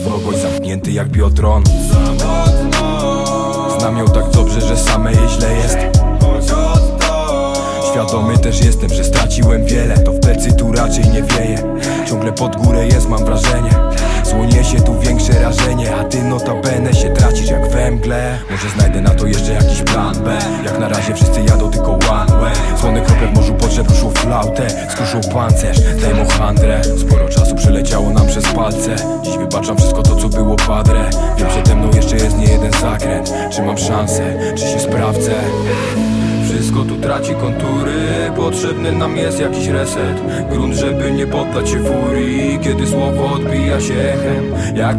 wrogość, zamknięty jak biotron. Znam ją tak dobrze, że same jej źle jest. Świadomy też jestem, że straciłem wiele. To w plecy tu raczej nie wieje. Ciągle pod górę jest, mam wrażenie. Słonie się tu większe rażenie, a ty notabene się tracisz jak we mgle. Może znajdę na to jeszcze jakiś plan B. Jak na razie wszyscy jadą tylko one way. Słone krople w morzu potrzeb ruszą flautę, skruszą pancerz, zdejmą handrę. Sporo czasu przeleciało nam przez palce. Dziś wybaczam wszystko to co było padre. Wiem, przede mną jeszcze jest nie jeden zakręt. Czy mam szansę, czy się sprawdzę? Wszystko tu traci kontury. Potrzebny nam jest jakiś reset. Grunt, żeby nie poddać się furii, kiedy słowo odbija się echem. Jak